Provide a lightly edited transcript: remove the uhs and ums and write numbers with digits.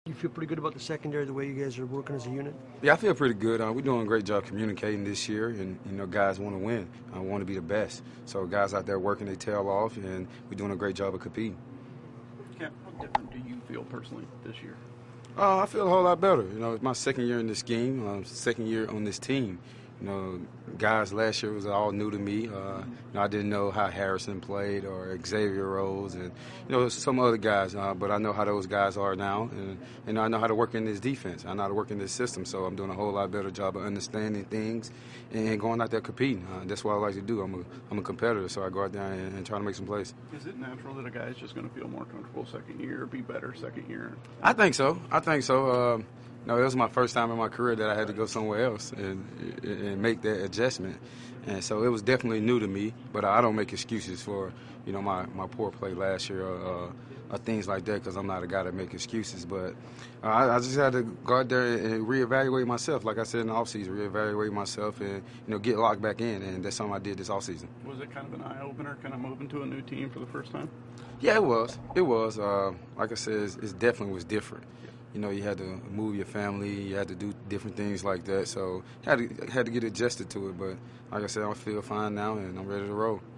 You feel pretty good about the secondary, the way you guys are working as a unit? Yeah, I feel pretty good. We're doing a great job communicating this year, and guys want to win. I want to be the best. So guys out there working their tail off, and we're doing a great job of competing. Cap, how different do you feel personally this year? I feel a whole lot better. It's my second year in this game, second year on this team. Guys last year was all new to me. I didn't know how Harrison played or Xavier Rose and, some other guys. But I know how those guys are now. And I know how to work in this defense. I know how to work in this system. So I'm doing a whole lot better job of understanding things and going out there competing. That's what I like to do. I'm a competitor, so I go out there and try to make some plays. Is it natural that a guy's just going to feel more comfortable second year, be better second year? I think so. No, it was my first time in my career that I had to go somewhere else and make that adjustment. And so it was definitely new to me, but I don't make excuses for, my poor play last year or things like that because I'm not a guy that make excuses. But I just had to go out there and reevaluate myself, like I said in the offseason, reevaluate myself and, get locked back in. And that's something I did this offseason. Was it kind of an eye-opener, kind of moving to a new team for the first time? Yeah, it was. It was. Like I said, it definitely was different. You had to move your family, you had to do different things like that. So had to get adjusted to it. But like I said, I feel fine now, and I'm ready to roll.